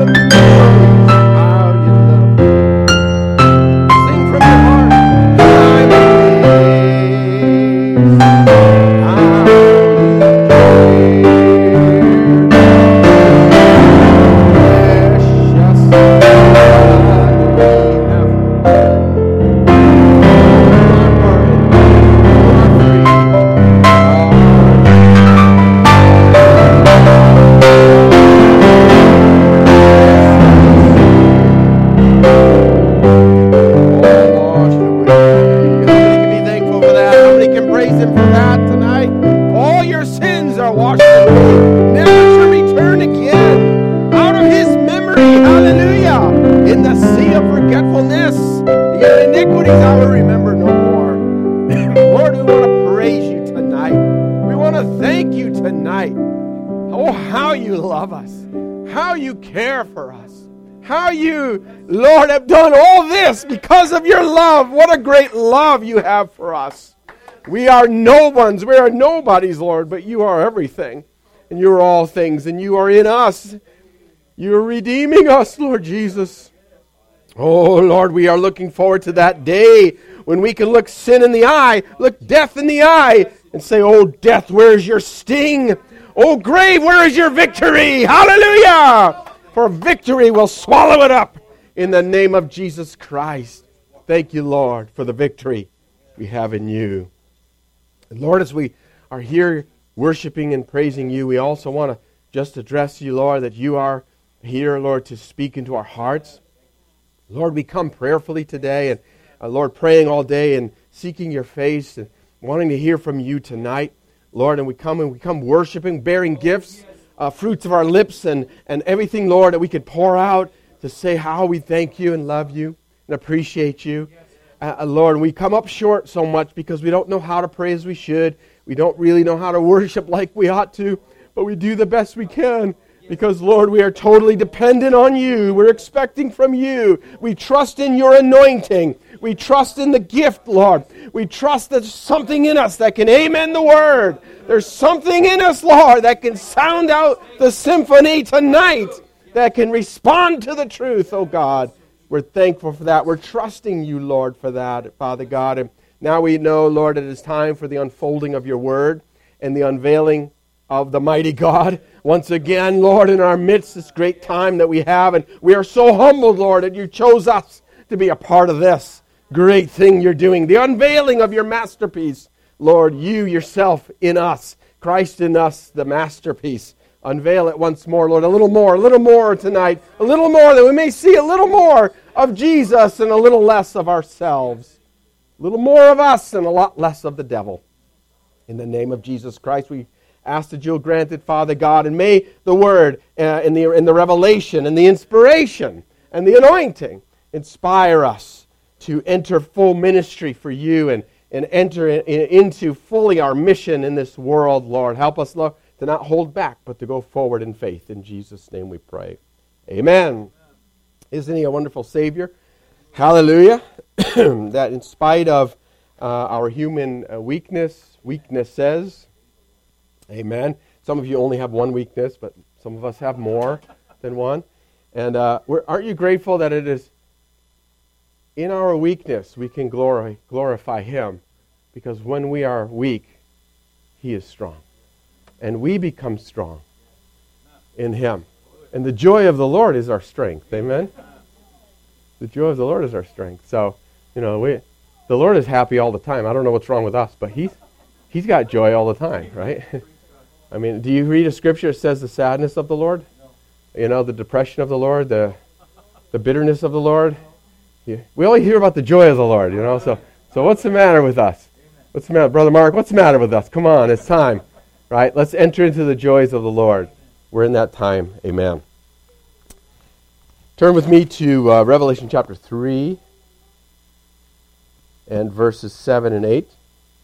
Lord, have done all this because of your love. What a great love you have for us. We are no ones. We are nobodies, Lord, but you are everything. And you are all things, and you are in us. You are redeeming us, Lord Jesus. Oh, Lord, we are looking forward to that day when we can look sin in the eye, look death in the eye, and say, oh, death, where is your sting? Oh, grave, where is your victory? Hallelujah! For victory will swallow it up. In the name of Jesus Christ. Thank you, Lord, for the victory we have in you. And Lord, as we are here worshiping and praising you, we also want to just address you, Lord, that you are here, Lord, to speak into our hearts. Lord, we come prayerfully today, and Lord, praying all day and seeking your face and wanting to hear from you tonight, Lord, and we come worshiping, bearing gifts, fruits of our lips, and everything, Lord, that we could pour out to say how we thank you and love you and appreciate you. Lord, we come up short so much because we don't know how to pray as we should. We don't really know how to worship like we ought to, but we do the best we can because, Lord, we are totally dependent on you. We're expecting from you. We trust in your anointing. We trust in the gift, Lord. We trust that there's something in us that can amen the word. There's something in us, Lord, that can sound out the symphony tonight, that can respond to the truth, oh God. We're thankful for that. We're trusting you, Lord, for that, Father God. And now we know, Lord, it is time for the unfolding of your word and the unveiling of the mighty God. Once again, Lord, in our midst, this great time that we have. And we are so humbled, Lord, that you chose us to be a part of this great thing you're doing. The unveiling of your masterpiece. Lord, you yourself in us. Christ in us, the masterpiece. Unveil it once more, Lord, a little more tonight, a little more, that we may see a little more of Jesus and a little less of ourselves. A little more of us and a lot less of the devil. In the name of Jesus Christ, we ask that you'll grant it, Father God, and may the word and the revelation and the inspiration and the anointing inspire us to enter full ministry for you and enter into fully our mission in this world, Lord. Help us, Lord, to not hold back, but to go forward in faith. In Jesus' name we pray. Amen. Isn't he a wonderful Savior? Hallelujah. That in spite of our human weaknesses, amen. Some of you only have one weakness, but some of us have more than one. And aren't you grateful that it is in our weakness we can glorify him? Because when we are weak, he is strong. And we become strong in him. And the joy of the Lord is our strength. Amen? The joy of the Lord is our strength. So, the Lord is happy all the time. I don't know what's wrong with us, but he's got joy all the time, right? I mean, do you read a scripture that says the sadness of the Lord? The depression of the Lord, the bitterness of the Lord? We only hear about the joy of the Lord, So what's the matter with us? What's the matter? Brother Mark, what's the matter with us? Come on, it's time. Right? Let's enter into the joys of the Lord. We're in that time. Amen. Turn with me to Revelation chapter 3 and verses 7 and 8.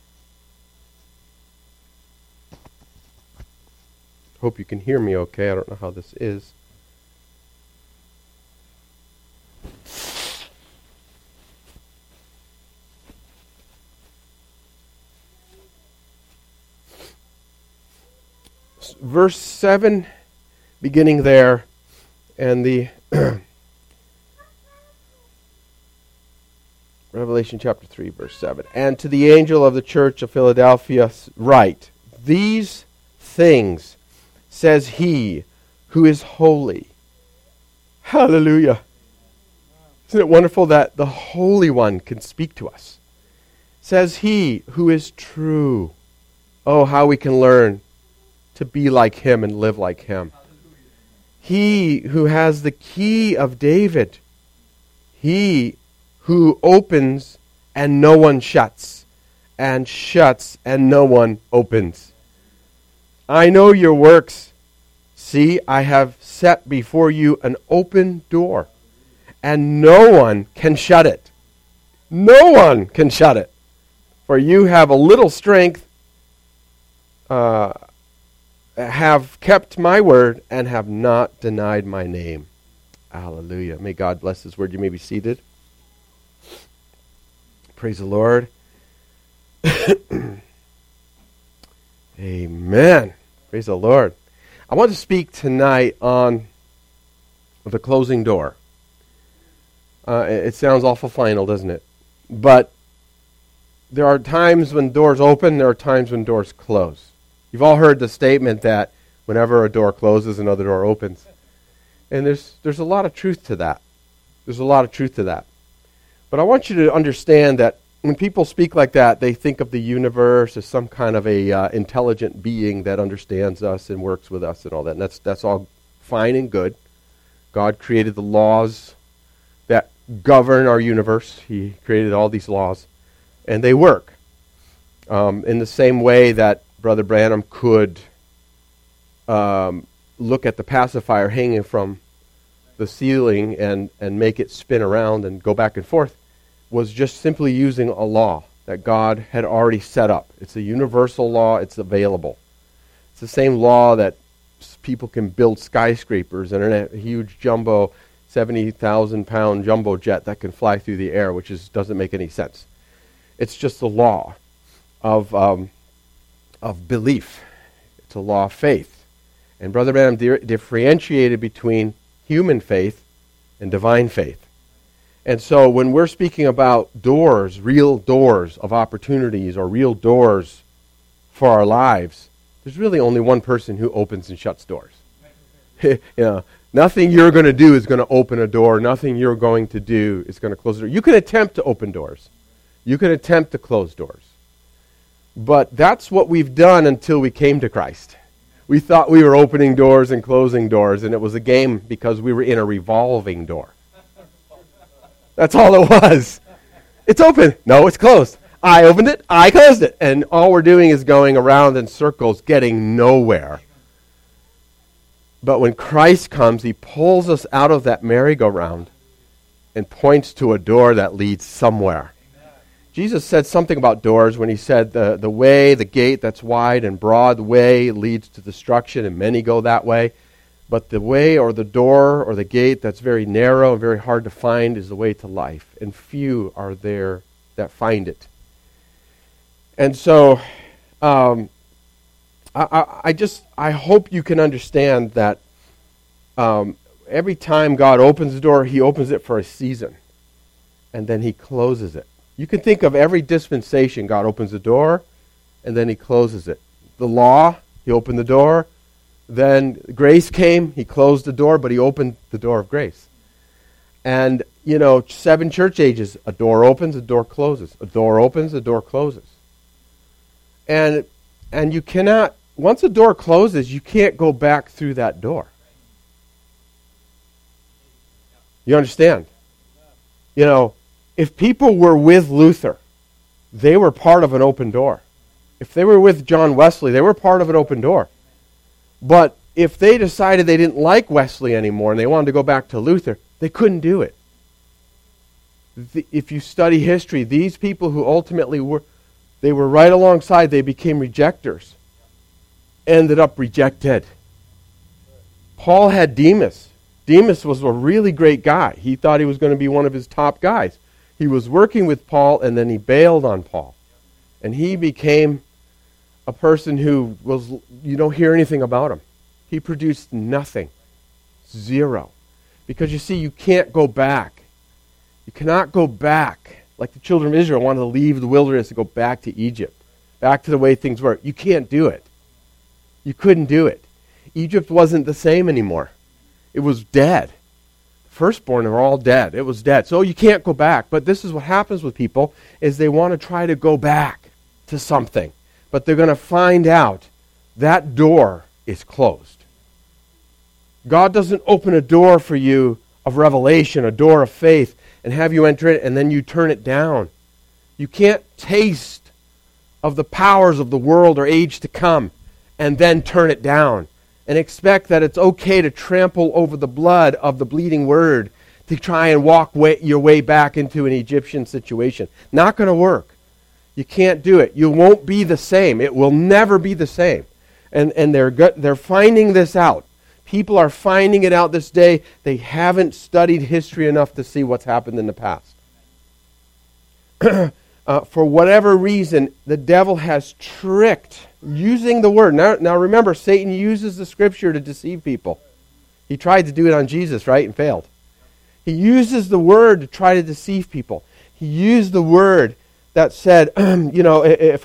Hope you can hear me okay. I don't know how this is. Verse 7, beginning there, And the Revelation chapter 3, verse 7. And to the angel of the church of Philadelphia write, these things says he who is holy. Hallelujah. Isn't it wonderful that the Holy One can speak to us? Says he who is true. Oh, how we can learn to be like him and live like him. He who has the key of David. He who opens and no one shuts, and shuts and no one opens. I know your works. See, I have set before you an open door, and no one can shut it. No one can shut it. For you have a little strength, have kept my word, and have not denied my name. Hallelujah. May God bless his word. You may be seated. Praise the Lord. Amen. Praise the Lord. I want to speak tonight on the closing door. It sounds awful final, doesn't it? But there are times when doors open, there are times when doors close. You've all heard the statement that whenever a door closes, another door opens. And there's a lot of truth to that. There's a lot of truth to that. But I want you to understand that when people speak like that, they think of the universe as some kind of a intelligent being that understands us and works with us and all that. And that's all fine and good. God created the laws that govern our universe. He created all these laws, and they work. In the same way that Brother Branham could look at the pacifier hanging from the ceiling and make it spin around and go back and forth, was just simply using a law that God had already set up. It's a universal law. It's available. It's the same law that people can build skyscrapers and a huge jumbo 70,000-pound jumbo jet that can fly through the air, which doesn't make any sense. It's just the law of belief. It's a law of faith. And Brother Branham differentiated between human faith and divine faith. And so when we're speaking about doors, real doors of opportunities or real doors for our lives, there's really only one person who opens and shuts doors. Nothing you're going to do is going to open a door. Nothing you're going to do is going to close a door. You can attempt to open doors. You can attempt to close doors. But that's what we've done until we came to Christ. We thought we were opening doors and closing doors, and it was a game because we were in a revolving door. That's all it was. It's open. No, it's closed. I opened it. I closed it. And all we're doing is going around in circles, getting nowhere. But when Christ comes, he pulls us out of that merry-go-round and points to a door that leads somewhere. Jesus said something about doors when he said the way, the gate that's wide and broad way leads to destruction, and many go that way. But the way or the door or the gate that's very narrow and very hard to find is the way to life. And few are there that find it. And so I hope you can understand that every time God opens the door, he opens it for a season. And then he closes it. You can think of every dispensation. God opens the door and then he closes it. The law, he opened the door. Then grace came, he closed the door, but he opened the door of grace. And, 7 church ages, a door opens, a door closes. A door opens, a door closes. And you cannot, once a door closes, you can't go back through that door. You understand? If people were with Luther, they were part of an open door. If they were with John Wesley, they were part of an open door. But if they decided they didn't like Wesley anymore and they wanted to go back to Luther, they couldn't do it. If you study history, these people who ultimately were right alongside, they became rejectors, ended up rejected. Paul had Demas. Demas was a really great guy. He thought he was going to be one of his top guys. He was working with Paul, and then he bailed on Paul. And he became a person who was, you don't hear anything about him. He produced nothing. Zero. Because you see, you can't go back. You cannot go back. Like the children of Israel wanted to leave the wilderness and go back to Egypt. Back to the way things were. You can't do it. You couldn't do it. Egypt wasn't the same anymore. It was dead. Firstborn are all dead. It was dead. So you can't go back. But this is what happens with people, is they want to try to go back to something. But they're going to find out that door is closed. God doesn't open a door for you of revelation, a door of faith, and have you enter it and then you turn it down. You can't taste of the powers of the world or age to come and then turn it down and expect that it's okay to trample over the blood of the bleeding word to try and walk your way back into an Egyptian situation. Not going to work. You can't do it. You won't be the same. It will never be the same. And they're finding this out. People are finding it out this day. They haven't studied history enough to see what's happened in the past. For whatever reason, the devil has tricked using the word. Now remember, Satan uses the scripture to deceive people. He tried to do it on Jesus, right, and failed. He uses the word to try to deceive people. He used the word that said, if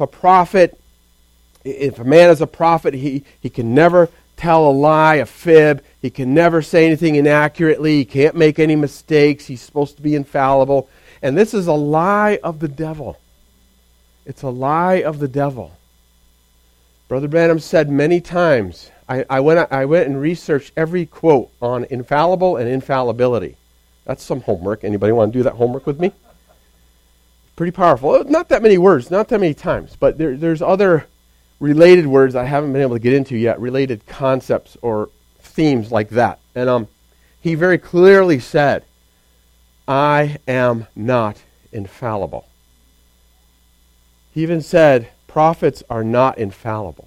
a man is a prophet, he can never tell a lie, a fib. He can never say anything inaccurately. He can't make any mistakes. He's supposed to be infallible. And this is a lie of the devil. It's a lie of the devil. Brother Branham said many times, I went and researched every quote on infallible and infallibility. That's some homework. Anybody want to do that homework with me? Pretty powerful. Not that many words, not that many times, but there's other related words I haven't been able to get into yet, related concepts or themes like that. And he very clearly said, I am not infallible. He even said, prophets are not infallible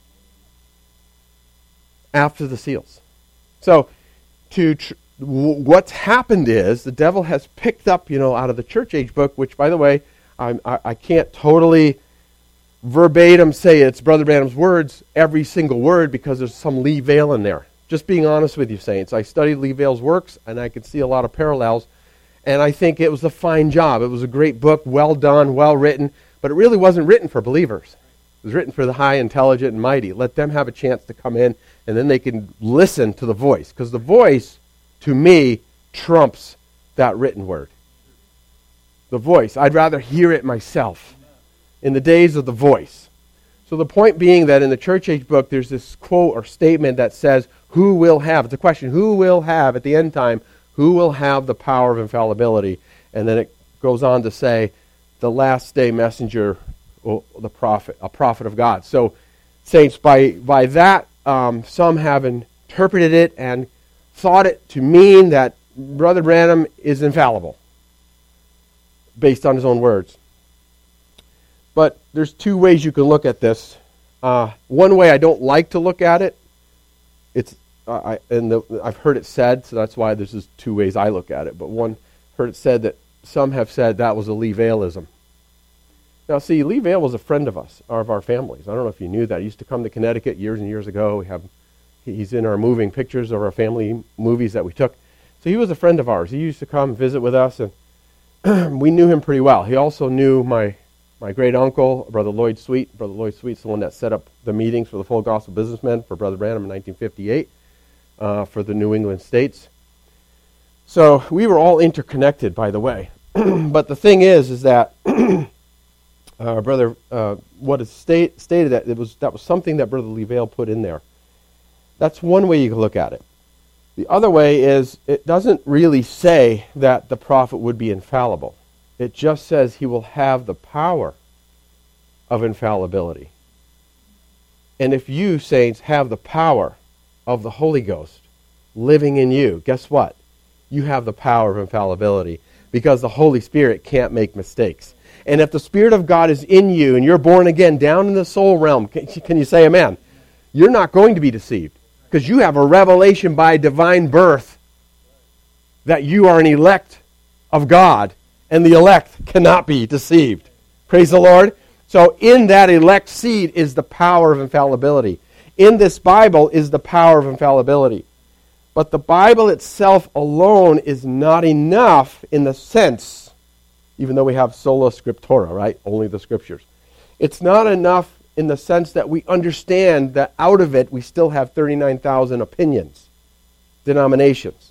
after the seals. So, what's happened is the devil has picked up, out of the church age book, which, by the way, I can't totally verbatim say it's Brother Branham's words, every single word, because there's some Lee Vale in there. Just being honest with you, saints. I studied Lee Vale's works, and I could see a lot of parallels, and I think it was a fine job. It was a great book, well done, well written, but it really wasn't written for believers. It was written for the high, intelligent, and mighty. Let them have a chance to come in, and then they can listen to the voice, because the voice, to me, trumps that written word. The voice. I'd rather hear it myself in the days of the voice. So the point being that in the church age book, there's this quote or statement that says, who will have, it's a question, who will have, at the end time, who will have the power of infallibility? And then it goes on to say, the last day messenger, the prophet, a prophet of God. So, saints, by that, some have interpreted it and thought it to mean that Brother Branham is infallible, based on his own words. But there's two ways you can look at this. One way I don't like to look at it, I've heard it said, so that's why there's just two ways I look at it. But one, heard it said that some have said that was a Lee Valeism. Now, see, Lee Vale was a friend of us, of our families. I don't know if you knew that. He used to come to Connecticut years and years ago. He's in our moving pictures of our family movies that we took. So he was a friend of ours. He used to come visit with us, and we knew him pretty well. He also knew my great uncle, Brother Lloyd Sweet. Brother Lloyd Sweet's the one that set up the meetings for the Full Gospel Businessmen for Brother Branham in 1958 for the New England states. So we were all interconnected, by the way. But the thing is that what is stated that was something that Brother Lee Vale put in there. That's one way you can look at it. The other way is it doesn't really say that the prophet would be infallible. It just says he will have the power of infallibility. And if you, saints, have the power of the Holy Ghost living in you, guess what? You have the power of infallibility because the Holy Spirit can't make mistakes. And if the Spirit of God is in you and you're born again down in the soul realm, can you say amen? You're not going to be deceived because you have a revelation by divine birth that you are an elect of God, and the elect cannot be deceived. Praise the Lord. So in that elect seed is the power of infallibility. In this Bible is the power of infallibility. But the Bible itself alone is not enough in the sense, even though we have sola scriptura, right? Only the scriptures. It's not enough in the sense that we understand that out of it we still have 39,000 opinions, denominations.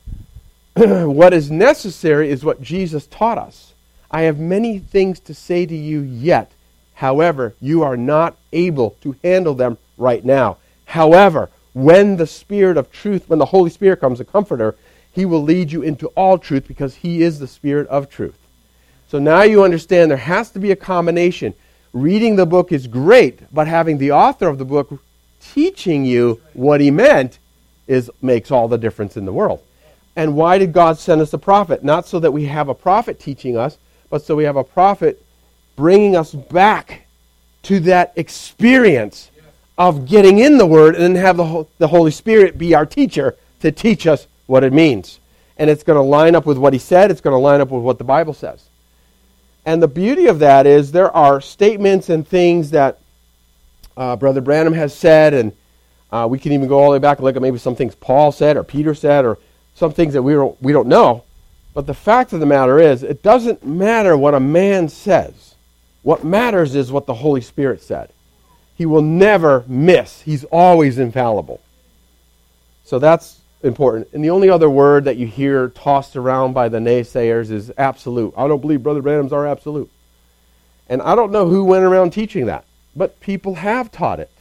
What is necessary is what Jesus taught us. I have many things to say to you yet. However, you are not able to handle them right now. However, when the Spirit of truth, when the Holy Spirit comes, a comforter, he will lead you into all truth because he is the Spirit of truth. So now you understand there has to be a combination. Reading the book is great, but having the author of the book teaching you what he meant makes all the difference in the world. And why did God send us a prophet? Not so that we have a prophet teaching us, but so we have a prophet bringing us back to that experience of getting in the Word and then have the Holy Spirit be our teacher to teach us what it means. And it's going to line up with what he said. It's going to line up with what the Bible says. And the beauty of that is there are statements and things that Brother Branham has said, and we can even go all the way back and look at maybe some things Paul said or Peter said or some things that we don't know. But the fact of the matter is, it doesn't matter what a man says. What matters is what the Holy Spirit said. He will never miss. He's always infallible. So that's important. And the only other word that you hear tossed around by the naysayers is absolute. I don't believe Brother Branham's are absolute. And I don't know who went around teaching that, but people have taught it.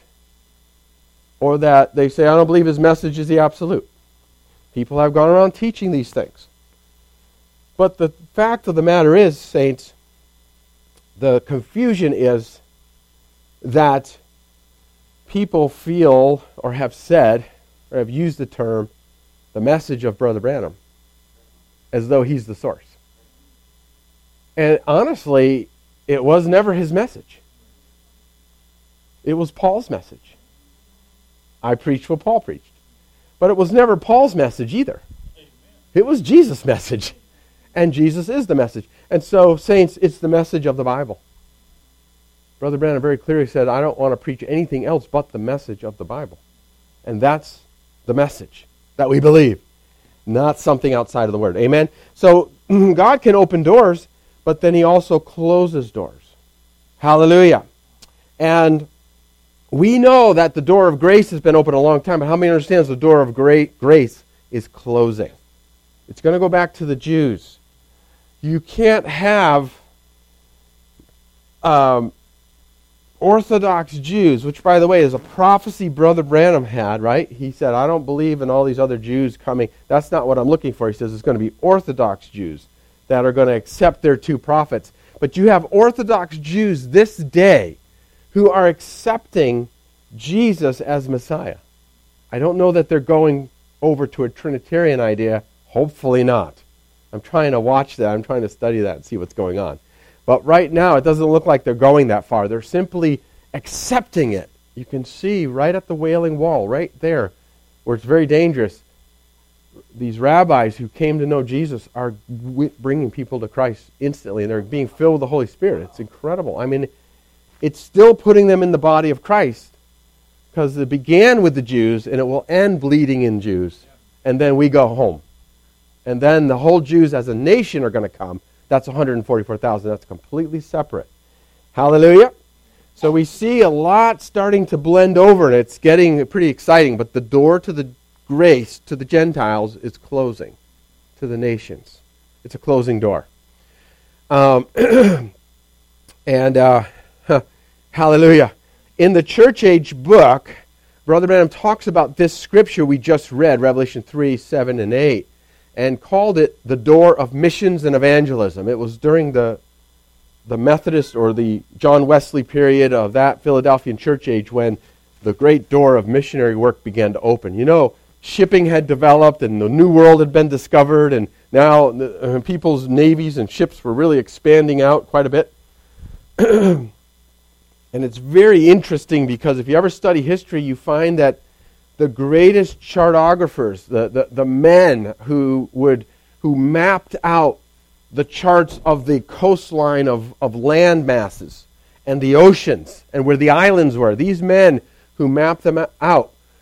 Or that they say, I don't believe his message is the absolute. People have gone around teaching these things. But the fact of the matter is, saints, the confusion is that people feel or have said or have used the term the message of Brother Branham as though he's the source. And honestly, it was never his message. It was Paul's message. I preached what Paul preached. But it was never Paul's message either. It was Jesus' message. And Jesus is the message. And so, saints, it's the message of the Bible. Brother Branham very clearly said, I don't want to preach anything else but the message of the Bible. And that's the message that we believe, not something outside of the Word. Amen? So, God can open doors, but then he also closes doors. Hallelujah. And we know that the door of grace has been open a long time, but how many understands the door of grace is closing? It's going to go back to the Jews. You can't have Orthodox Jews, which, by the way, is a prophecy Brother Branham had, right? He said, I don't believe in all these other Jews coming. That's not what I'm looking for. He says it's going to be Orthodox Jews that are going to accept their two prophets. But you have Orthodox Jews this day who are accepting Jesus as Messiah. I don't know that they're going over to a Trinitarian idea. Hopefully not. I'm trying to watch that. I'm trying to study that and see what's going on. But right now, it doesn't look like they're going that far. They're simply accepting it. You can see right at the Wailing Wall, right there, where it's very dangerous. These rabbis who came to know Jesus are bringing people to Christ instantly, and they're being filled with the Holy Spirit. It's incredible. I mean, it's still putting them in the body of Christ, because it began with the Jews, and it will end bleeding in Jews. And then we go home. And then the whole Jews as a nation are going to come. That's 144,000. That's completely separate. Hallelujah. So we see a lot starting to blend over, and it's getting pretty exciting. But the door to the grace to the Gentiles is closing to the nations. It's a closing door. Hallelujah. In the Church Age book, Brother Branham talks about this scripture we just read, Revelation 3, 7, and 8. And called it the door of missions and evangelism. It was during the Methodist or the John Wesley period of that Philadelphian church age when the great door of missionary work began to open. You know, shipping had developed and the New World had been discovered, and now people's navies and ships were really expanding out quite a bit. And it's very interesting because if you ever study history, you find that the greatest chartographers, the men who mapped out the charts of the coastline of land masses and the oceans and where the islands were, these men who mapped them out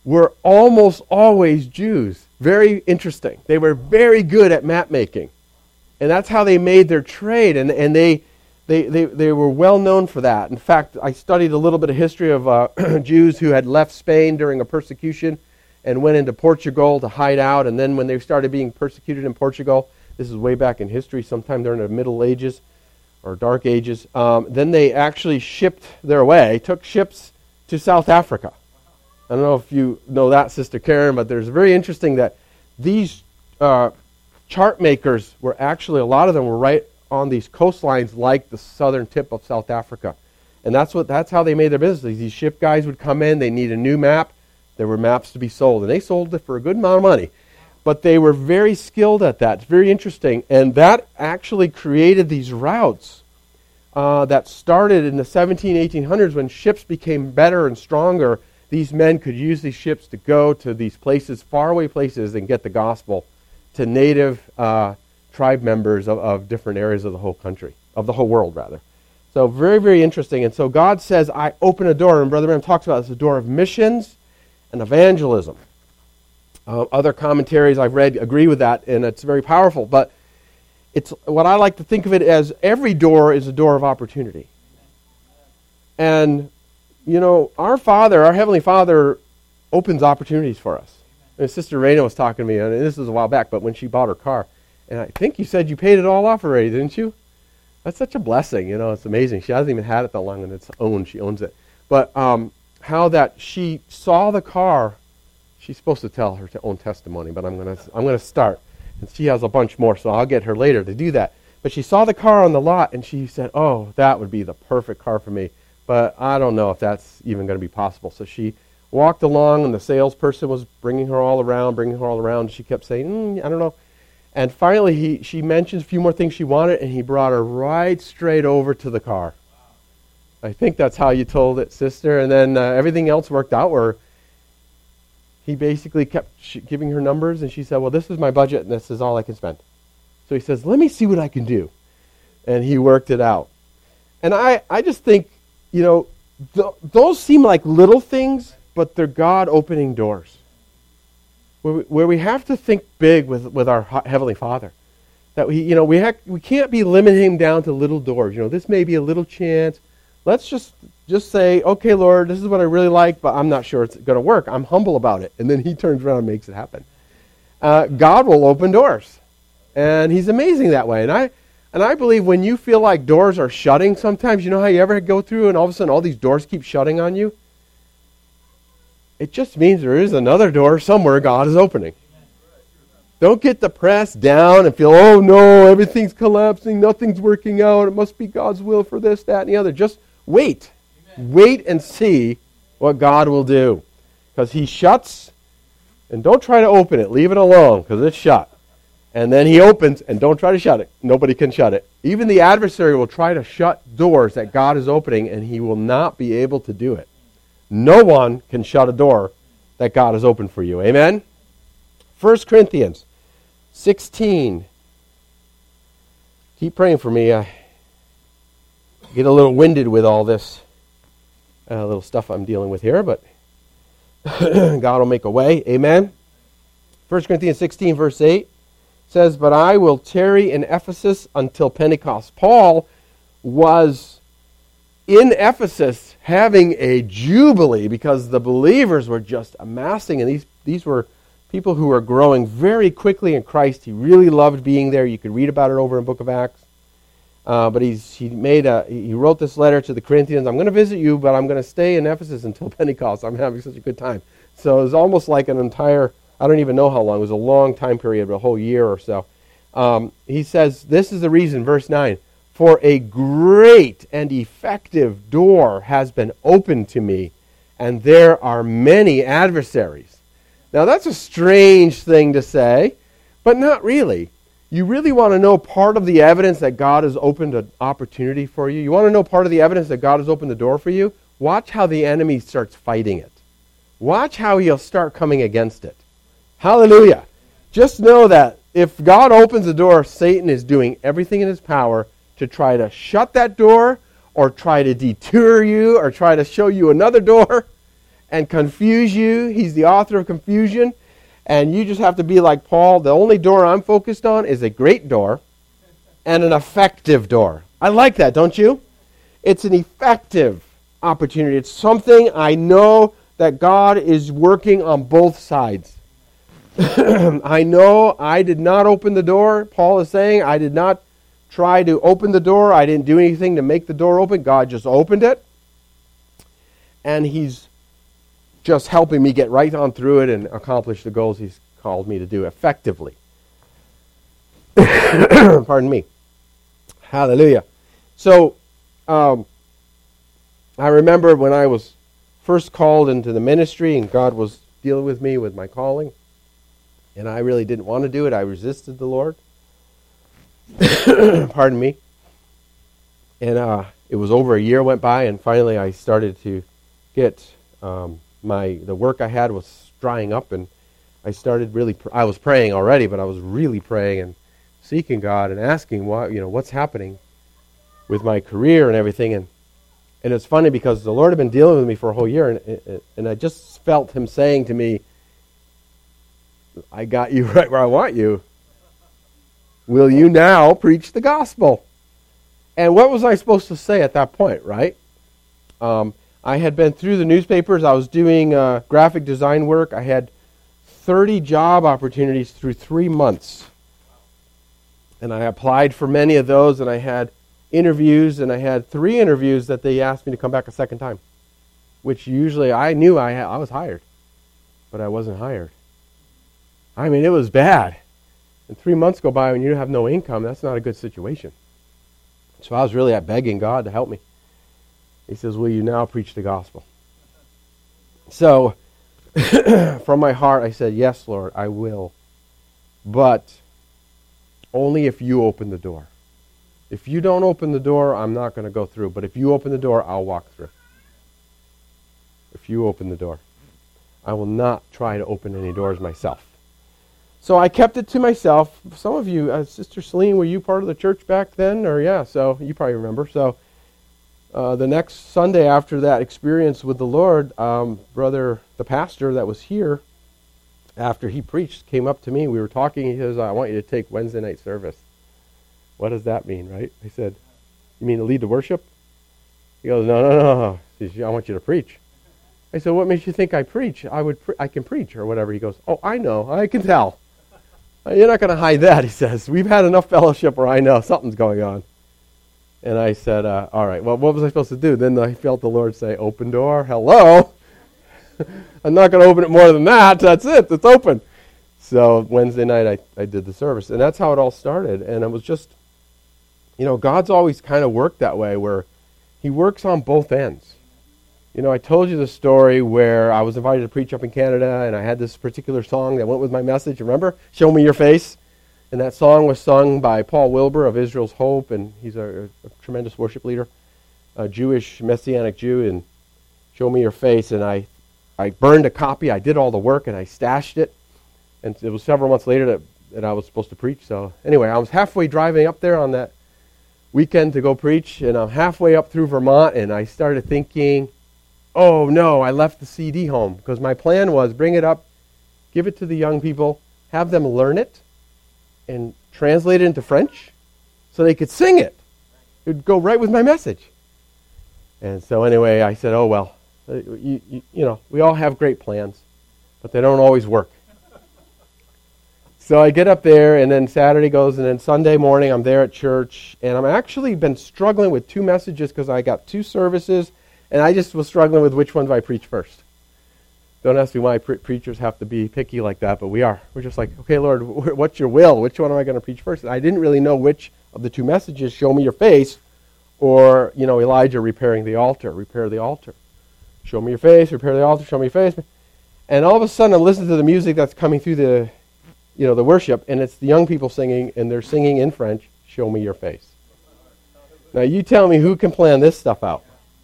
were almost always Jews. Very interesting. They were very good at map making. And that's how they made their trade. And they were well known for that. In fact, I studied a little bit of history of Jews who had left Spain during a persecution and went into Portugal to hide out. And then when they started being persecuted in Portugal, this is way back in history, sometime during the Middle Ages or Dark Ages, then they actually shipped their way, took ships to South Africa. I don't know if you know that, Sister Karen, but there's very interesting that these chart makers were actually, a lot of them were right on these coastlines like the southern tip of South Africa. And that's how they made their business. These ship guys would come in, they need a new map. There were maps to be sold, and they sold it for a good amount of money. But they were very skilled at that. It's very interesting. And that actually created these routes that started in the 1800s when ships became better and stronger. These men could use these ships to go to these places, faraway places, and get the gospel to native tribe members of different areas of the whole country, of the whole world, rather. So very, very interesting. And so God says, I open a door, and Brother Branham talks about this, a door of missions and evangelism. Other commentaries I've read agree with that, and it's very powerful. But it's what I like to think of it as, every door is a door of opportunity. And, you know, our Father, our Heavenly Father, opens opportunities for us. And Sister Raina was talking to me, and this was a while back, but when she bought her car, and I think you said you paid it all off already, didn't you? That's such a blessing, you know, it's amazing. She hasn't even had it that long, and it's owned, she owns it. But how that she saw the car, she's supposed to tell her own testimony, but I'm gonna start. And she has a bunch more, so I'll get her later to do that. But she saw the car on the lot, and she said, oh, that would be the perfect car for me. But I don't know if that's even going to be possible. So she walked along, and the salesperson was bringing her all around. She kept saying, I don't know. And finally, she mentions a few more things she wanted, and he brought her right straight over to the car. I think that's how you told it, sister. And then everything else worked out where he basically kept giving her numbers, and she said, well, this is my budget, and this is all I can spend. So he says, let me see what I can do. And he worked it out. And I just think, you know, those seem like little things, but they're God opening doors. Where we have to think big with our Heavenly Father. That we can't be limiting him down to little doors. You know, this may be a little chance. Let's just say, okay, Lord, this is what I really like, but I'm not sure it's going to work. I'm humble about it. And then he turns around and makes it happen. God will open doors. And he's amazing that way. And I believe when you feel like doors are shutting sometimes, you know how you ever go through and all of a sudden all these doors keep shutting on you? It just means there is another door somewhere God is opening. Don't get depressed down and feel, oh no, everything's collapsing, nothing's working out, it must be God's will for this, that, and the other. Just wait. Amen. Wait and see what God will do. Because he shuts, and don't try to open it. Leave it alone, because it's shut. And then he opens, and don't try to shut it. Nobody can shut it. Even the adversary will try to shut doors that God is opening, and he will not be able to do it. No one can shut a door that God has opened for you. Amen? 1 Corinthians 16. Keep praying for me. I get a little winded with all this little stuff I'm dealing with here, but God will make a way. Amen? 1 Corinthians 16, verse 8 says, but I will tarry in Ephesus until Pentecost. Paul was in Ephesus having a jubilee because the believers were just amassing, and these were people who were growing very quickly in Christ. He really loved being there. You could read about it over in the book of Acts. But he wrote this letter to the Corinthians. I'm going to visit you, but I'm going to stay in Ephesus until Pentecost. I'm having such a good time. So it was almost like an entire, I don't even know how long. It was a long time period, a whole year or so. He says, this is the reason, verse 9, for a great and effective door has been opened to me, and there are many adversaries. Now that's a strange thing to say, but not really. You really want to know part of the evidence that God has opened an opportunity for you? You want to know part of the evidence that God has opened the door for you? Watch how the enemy starts fighting it. Watch how he'll start coming against it. Hallelujah. Just know that if God opens the door, Satan is doing everything in his power to try to shut that door or try to detour you or try to show you another door. and confuse you. He's the author of confusion. And you just have to be like Paul. The only door I'm focused on is a great door and an effective door. I like that, don't you? It's an effective opportunity. It's something I know that God is working on both sides. I know I did not open the door. Paul is saying I did not try to open the door. I didn't do anything to make the door open. God just opened it. And He's just helping me get right on through it and accomplish the goals He's called me to do effectively. Pardon me. Hallelujah. So, I remember when I was first called into the ministry and God was dealing with me with my calling, and I really didn't want to do it. I resisted the Lord. Pardon me. And it was over a year went by, and finally I started to get the work I had was drying up, and I started really. I was praying already, but I was really praying and seeking God and asking what's happening with my career and everything. And it's funny because the Lord had been dealing with me for a whole year, and I just felt Him saying to me, "I got you right where I want you. Will you now preach the gospel?" And what was I supposed to say at that point, right? I had been through the newspapers. I was doing graphic design work. I had 30 job opportunities through 3 months. And I applied for many of those, and I had interviews, and I had 3 interviews that they asked me to come back a second time, which usually I knew I was hired, but I wasn't hired. I mean, it was bad. And 3 months go by when you have no income. That's not a good situation. So I was really begging God to help me. He says, "Will you now preach the gospel?" So from my heart, I said, "Yes, Lord, I will. But only if you open the door. If you don't open the door, I'm not going to go through. But if you open the door, I'll walk through. If you open the door. I will not try to open any doors myself." So I kept it to myself. Some of you, Sister Celine, were you part of the church back then? Or yeah, so you probably remember. So the next Sunday after that experience with the Lord, brother, the pastor that was here, after he preached, came up to me. We were talking. He says, "I want you to take Wednesday night service." What does that mean, right? I said, "You mean to lead the worship?" He goes, No. He says, "I want you to preach." I said, "What makes you think I preach? I can preach," or whatever. He goes, "Oh, I know. I can tell. You're not going to hide that," he says. "We've had enough fellowship where I know something's going on." And I said, all right, well, what was I supposed to do? Then I felt the Lord say, "Open door." Hello? I'm not going to open it more than that. That's it. It's open. So Wednesday night I did the service. And that's how it all started. And it was just, God's always kind of worked that way where He works on both ends. I told you the story where I was invited to preach up in Canada, and I had this particular song that went with my message. Remember? "Show Me Your Face." And that song was sung by Paul Wilbur of Israel's Hope, and he's a tremendous worship leader, a Jewish Messianic Jew, and "Show Me Your Face." And I burned a copy. I did all the work, and I stashed it. And it was several months later that I was supposed to preach. So anyway, I was halfway driving up there on that weekend to go preach, and I'm halfway up through Vermont, and I started thinking, oh no, I left the CD home, because my plan was bring it up, give it to the young people, have them learn it, and translate it into French so they could sing it. It would go right with my message. And so anyway, I said, oh well, we all have great plans, but they don't always work. So I get up there, and then Saturday goes, and then Sunday morning I'm there at church, and I'm actually been struggling with 2 messages because I got 2 services, and I just was struggling with which one do I preach first. Don't ask me why preachers have to be picky like that, but we are. We're just like, okay, Lord, what's your will? Which one am I going to preach first? And I didn't really know which of the 2 messages, show me your face, or, Elijah repairing the altar, repair the altar. Show me your face, repair the altar, show me your face. And all of a sudden I'm listening to the music that's coming through the worship, and it's the young people singing, and they're singing in French, show me your face. Now you tell me who can plan this stuff out.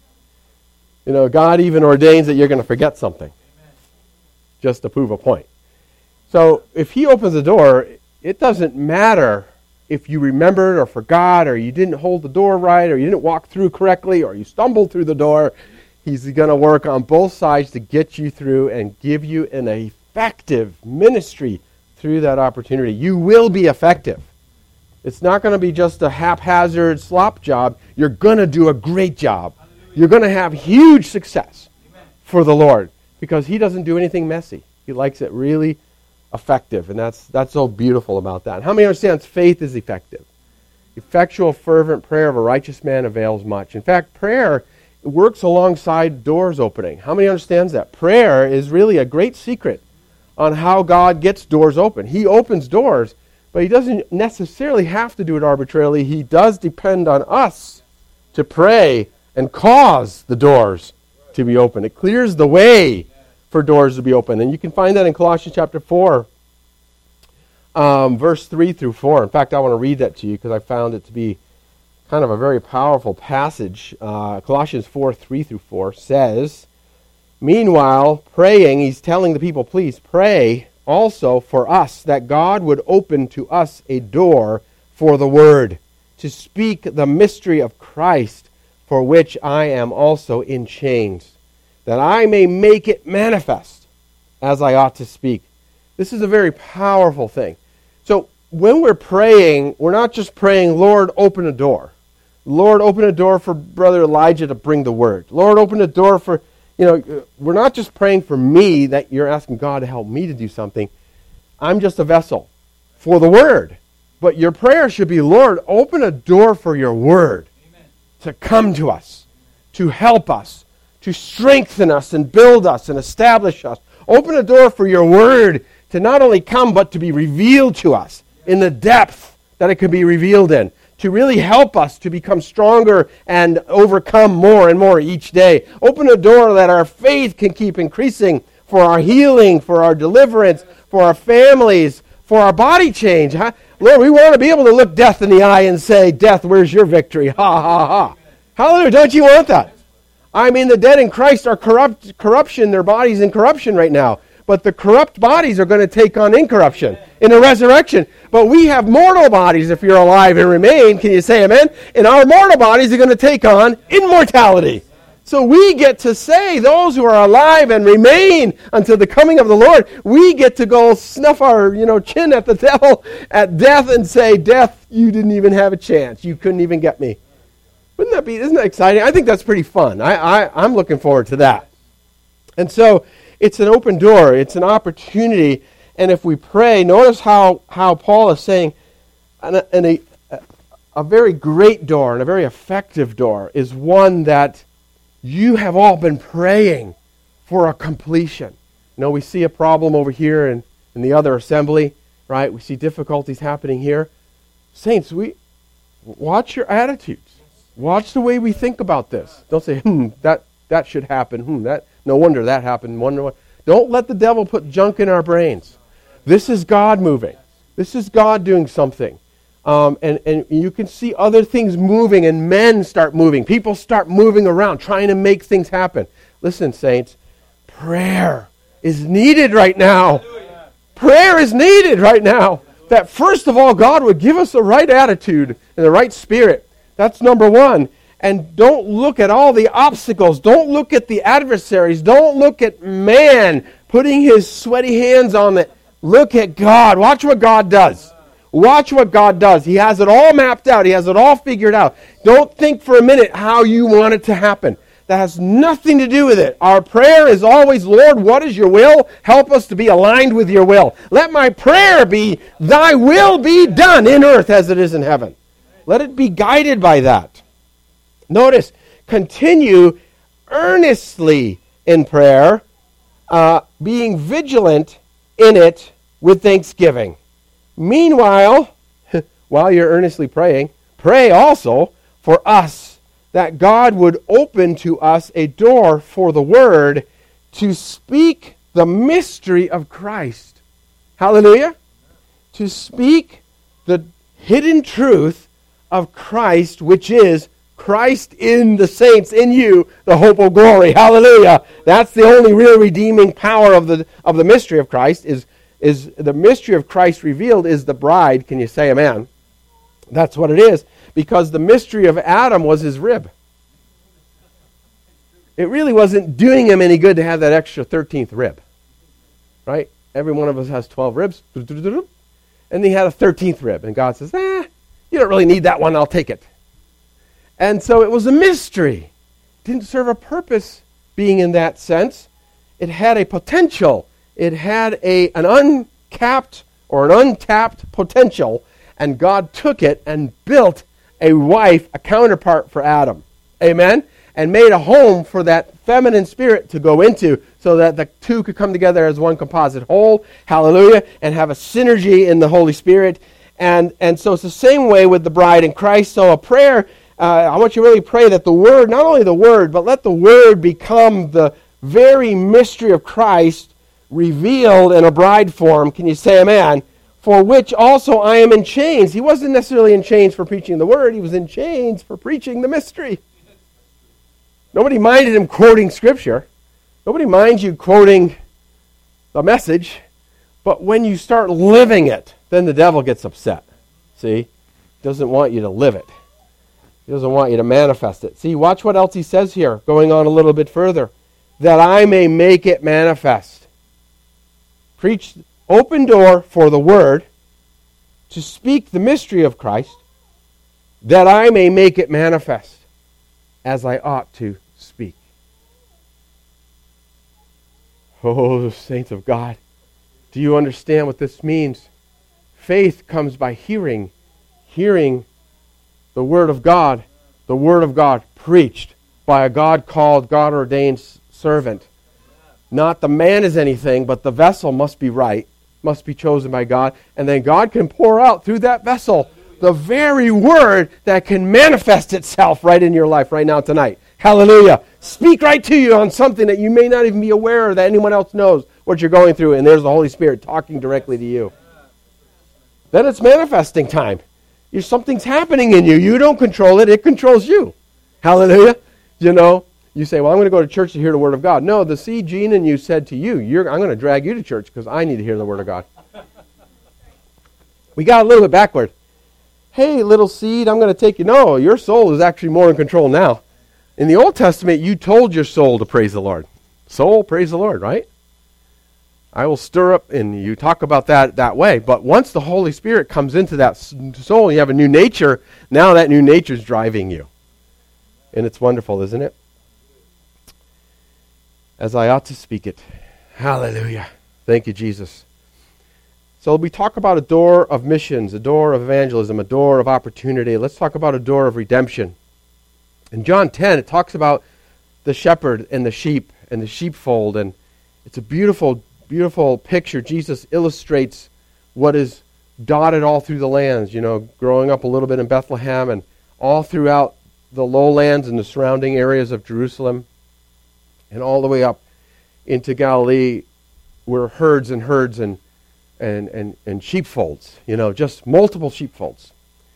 God even ordains that you're going to forget something. Just to prove a point. So if He opens the door, it doesn't matter if you remembered or forgot, or you didn't hold the door right, or you didn't walk through correctly, or you stumbled through the door. He's going to work on both sides to get you through and give you an effective ministry through that opportunity. You will be effective. It's not going to be just a haphazard slop job. You're going to do a great job. You're going to have huge success for the Lord because He doesn't do anything messy. He likes it really effective, and that's so beautiful about that. And how many understand faith is effective? Effectual, fervent prayer of a righteous man avails much. In fact, prayer works alongside doors opening. How many understands that? Prayer is really a great secret on how God gets doors open. He opens doors, but He doesn't necessarily have to do it arbitrarily. He does depend on us to pray and cause the doors to be open. It clears the way for doors to be open. And you can find that in Colossians chapter 4, verse 3 through 4. In fact, I want to read that to you because I found it to be kind of a very powerful passage. Colossians 4, 3 through 4 says, meanwhile, praying, he's telling the people, please pray also for us that God would open to us a door for the word, to speak the mystery of Christ, for which I am also in chains, that I may make it manifest as I ought to speak. This is a very powerful thing. So when we're praying, we're not just praying, Lord, open a door. Lord, open a door for Brother Elijah to bring the word. Lord, open a door for, we're not just praying for me, that you're asking God to help me to do something. I'm just a vessel for the word. But your prayer should be, Lord, open a door for your word to come to us, to help us, to strengthen us and build us and establish us. Open a door for your word to not only come, but to be revealed to us in the depth that it could be revealed in, to really help us to become stronger and overcome more and more each day. Open a door that our faith can keep increasing for our healing, for our deliverance, for our families, for our body change. Lord, we want to be able to look death in the eye and say, death, where's your victory? Ha, ha, ha. Hallelujah. Don't you want that? I mean, the dead in Christ are corruption. Their body's in corruption right now. But the corrupt bodies are going to take on incorruption in a resurrection. But we have mortal bodies if you're alive and remain. Can you say amen? And our mortal bodies are going to take on immortality. So we get to say, those who are alive and remain until the coming of the Lord, we get to go snuff our chin at the devil, at death, and say, death, you didn't even have a chance. You couldn't even get me. Isn't that exciting? I think that's pretty fun. I'm looking forward to that. And so it's an open door. It's an opportunity. And if we pray, notice how Paul is saying, a very great door and a very effective door is one that you have all been praying for a completion. We see a problem over here in the other assembly, right? We see difficulties happening here. Saints, watch your attitudes. Watch the way we think about this. Don't say, that should happen. No wonder that happened. Don't let the devil put junk in our brains. This is God moving. This is God doing something. And you can see other things moving, and men start moving. People start moving around, trying to make things happen. Listen, saints, prayer is needed right now. Prayer is needed right now. That first of all, God would give us the right attitude and the right spirit. That's number one. And don't look at all the obstacles. Don't look at the adversaries. Don't look at man putting his sweaty hands on it. Look at God. Watch what God does. Watch what God does. He has it all mapped out. He has it all figured out. Don't think for a minute how you want it to happen. That has nothing to do with it. Our prayer is always, Lord, what is your will? Help us to be aligned with your will. Let my prayer be, thy will be done in earth as it is in heaven. Let it be guided by that. Notice, continue earnestly in prayer, being vigilant in it with thanksgiving. Meanwhile, while you're earnestly praying, pray also for us that God would open to us a door for the word to speak the mystery of Christ. Hallelujah. To speak the hidden truth of Christ, which is Christ in the saints, in you, the hope of glory. Hallelujah. That's the only real redeeming power of the mystery of Christ, is the mystery of Christ revealed is the bride. Can you say amen? That's what it is. Because the mystery of Adam was his rib. it really wasn't doing him any good to have that extra 13th rib. Right? Every one of us has 12 ribs. And he had a 13th rib. And God says, you don't really need that one. I'll take it. And so it was a mystery. It didn't serve a purpose being in that sense. It had a potential. It had an uncapped or an untapped potential. And God took it and built a wife, a counterpart for Adam. Amen? And made a home for that feminine spirit to go into so that the two could come together as one composite whole. Hallelujah. And have a synergy in the Holy Spirit. And so it's the same way with the bride in Christ. So a prayer, I want you to really pray that the Word, not only the Word, but let the Word become the very mystery of Christ revealed in a bride form. Can you say amen? For which also I am in chains. He wasn't necessarily in chains for preaching the Word. He was in chains for preaching the mystery. Nobody minded him quoting Scripture. Nobody minds you quoting the message. But when you start living it, then the devil gets upset. See? He doesn't want you to live it. He doesn't want you to manifest it. See, watch what else he says here, going on a little bit further. That I may make it manifest. Preach, open door for the Word to speak the mystery of Christ, that I may make it manifest as I ought to speak. Oh, saints of God, do you understand what this means? Faith comes by hearing the Word of God preached by a God-called, God-ordained servant. Not the man is anything, but the vessel must be right, must be chosen by God, and then God can pour out through that vessel the very Word that can manifest itself right in your life right now tonight. Hallelujah. Speak right to you on something that you may not even be aware of, that anyone else knows what you're going through, and there's the Holy Spirit talking directly to you. Then it's manifesting time. Something's happening in you. You don't control it. It controls you. Hallelujah. You know, you say, well, I'm going to go to church to hear the Word of God. No, the seed gene in you said to you, I'm going to drag you to church because I need to hear the Word of God. We got a little bit backward. Hey, little seed, I'm going to take you. No, your soul is actually more in control now. In the Old Testament, you told your soul to praise the Lord. Soul, praise the Lord, right? I will stir up, and you talk about that way. But once the Holy Spirit comes into that soul, you have a new nature. Now that new nature is driving you. And it's wonderful, isn't it? As I ought to speak it. Hallelujah. Thank you, Jesus. So we talk about a door of missions, a door of evangelism, a door of opportunity. Let's talk about a door of redemption. In John 10, it talks about the shepherd and the sheepfold, and it's a beautiful, beautiful picture. Jesus illustrates what is dotted all through the lands, growing up a little bit in Bethlehem and all throughout the lowlands and the surrounding areas of Jerusalem and all the way up into Galilee were herds and herds and sheepfolds, just multiple sheepfolds.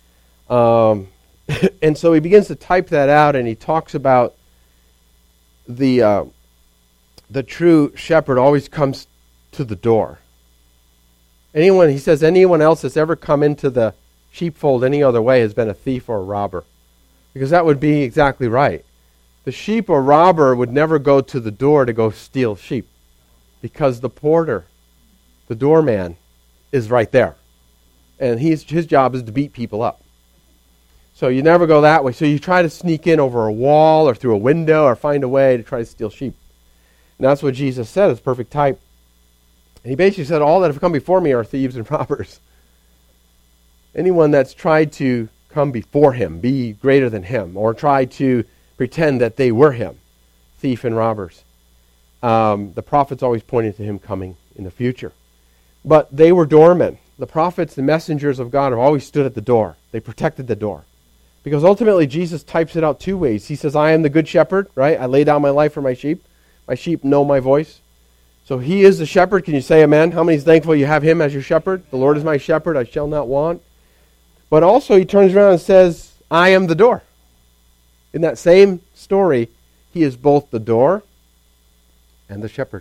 And so he begins to type that out, and he talks about the true shepherd always comes to the door. He says anyone else that's ever come into the sheepfold any other way has been a thief or a robber. Because that would be exactly right. The sheep or robber would never go to the door to go steal sheep. Because the porter, the doorman, is right there. And his job is to beat people up. So you never go that way. So you try to sneak in over a wall or through a window or find a way to try to steal sheep. And that's what Jesus said. It's perfect type. And he basically said, all that have come before me are thieves and robbers. Anyone that's tried to come before him, be greater than him, or try to pretend that they were him, thief and robbers. The prophets always pointed to him coming in the future. But they were doormen. The prophets, the messengers of God have always stood at the door. They protected the door. Because ultimately Jesus types it out two ways. He says, I am the good shepherd, right? I lay down my life for my sheep. My sheep know my voice. So he is the shepherd. Can you say amen? How many is thankful you have him as your shepherd? The Lord is my shepherd, I shall not want. But also he turns around and says, I am the door. In that same story, he is both the door and the shepherd.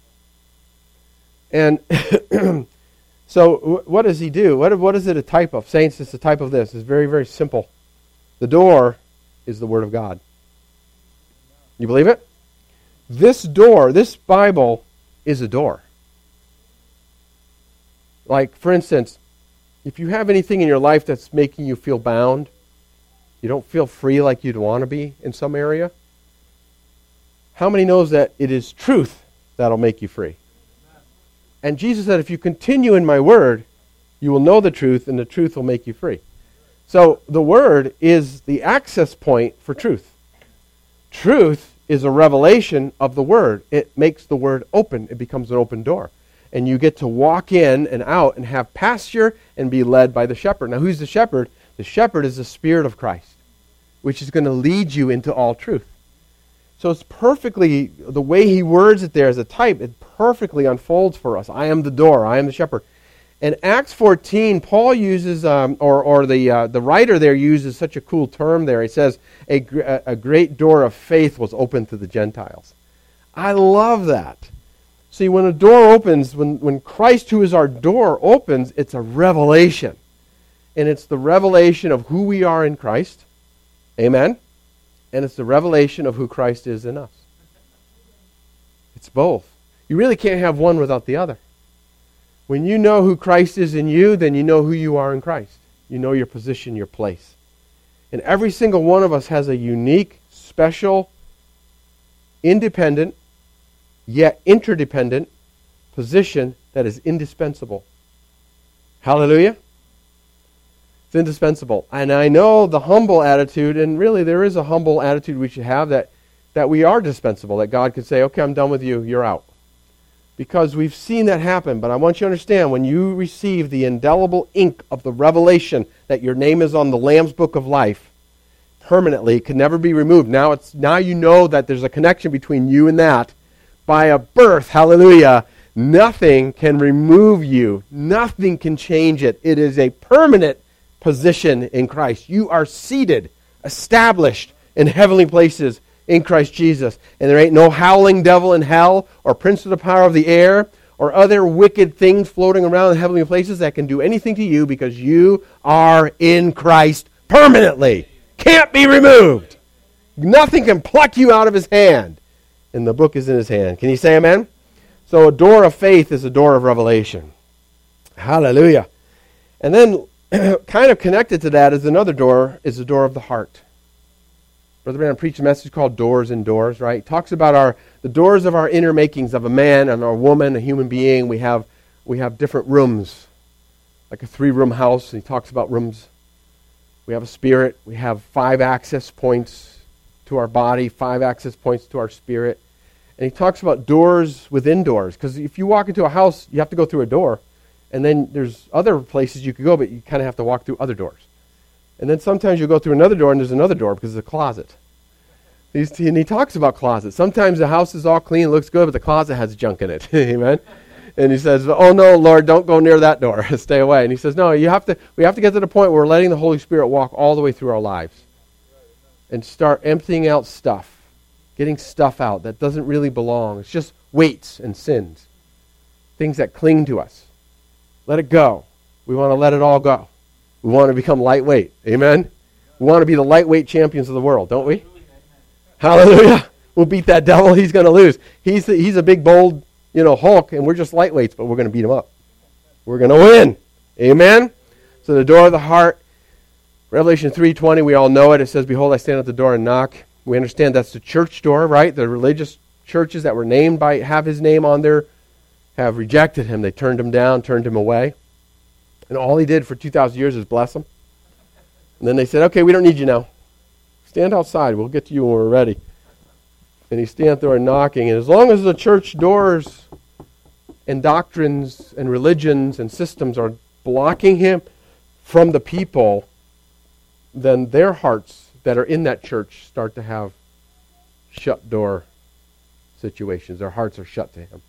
And so what does he do? What is it a type of? Saints, it's a type of this. It's very, very simple. The door is the Word of God. You believe it? This door, this Bible, is a door. Like, for instance, if you have anything in your life that's making you feel bound, you don't feel free like you'd want to be in some area, how many knows that it is truth that'll make you free? And Jesus said, if you continue in my word, you will know the truth, and the truth will make you free. So the word is the access point for truth. Truth is a revelation of the word. It makes the word open. It becomes an open door. And you get to walk in and out and have pasture and be led by the shepherd. Now, who's the shepherd? The shepherd is the Spirit of Christ, which is going to lead you into all truth. So it's perfectly, the way he words it there as a type, it perfectly unfolds for us. I am the door. I am the shepherd. In Acts 14, Paul uses, the writer there uses such a cool term there. He says, a great door of faith was opened to the Gentiles. I love that. See, when a door opens, when Christ, who is our door, opens, it's a revelation. And it's the revelation of who we are in Christ. Amen? And it's the revelation of who Christ is in us. It's both. You really can't have one without the other. When you know who Christ is in you, then you know who you are in Christ. You know your position, your place. And every single one of us has a unique, special, independent, yet interdependent position that is indispensable. Hallelujah? It's indispensable. And I know the humble attitude, and really there is a humble attitude we should have, that we are dispensable, that God could say, okay, I'm done with you, you're out. Because we've seen that happen. But I want you to understand, when you receive the indelible ink of the revelation that your name is on the Lamb's Book of Life, permanently, it can never be removed. Now you know that there's a connection between you and that. By a birth, hallelujah, nothing can remove you. Nothing can change it. It is a permanent position in Christ. You are seated, established in heavenly places in Christ Jesus. And there ain't no howling devil in hell or prince of the power of the air or other wicked things floating around in heavenly places that can do anything to you, because you are in Christ permanently. Can't be removed. Nothing can pluck you out of his hand. And the book is in his hand. Can you say amen? So a door of faith is a door of revelation. Hallelujah. And then kind of connected to that is another door, is the door of the heart. Brother Branham preached a message called Doors and Doors, right? He talks about the doors of our inner makings of a man and a woman, a human being. We have different rooms, like a 3-room house. And he talks about rooms. We have a spirit. We have 5 access points to our body, 5 access points to our spirit. And he talks about doors within doors. Because if you walk into a house, you have to go through a door. And then there's other places you could go, but you kind of have to walk through other doors. And then sometimes you go through another door, and there's another door because it's a closet. And he talks about closets. Sometimes the house is all clean, looks good, but the closet has junk in it. Amen? And he says, oh no, Lord, don't go near that door. Stay away. And he says, no, we have to get to the point where we're letting the Holy Spirit walk all the way through our lives and start emptying out stuff, getting stuff out that doesn't really belong. It's just weights and sins, things that cling to us. Let it go. We want to let it all go. We want to become lightweight. Amen? We want to be the lightweight champions of the world, don't we? Hallelujah. We'll beat that devil. He's going to lose. He's a big, bold, Hulk, and we're just lightweights, but we're going to beat him up. We're going to win. Amen? So the door of the heart, Revelation 3:20, we all know it. It says, behold, I stand at the door and knock. We understand that's the church door, right? The religious churches that were named have his name on there, have rejected him. They turned him down, turned him away. And all he did for 2,000 years is bless them. And then they said, okay, we don't need you now. Stand outside. We'll get to you when we're ready. And he stands there knocking. And as long as the church doors and doctrines and religions and systems are blocking him from the people, then their hearts that are in that church start to have shut door situations. Their hearts are shut to him.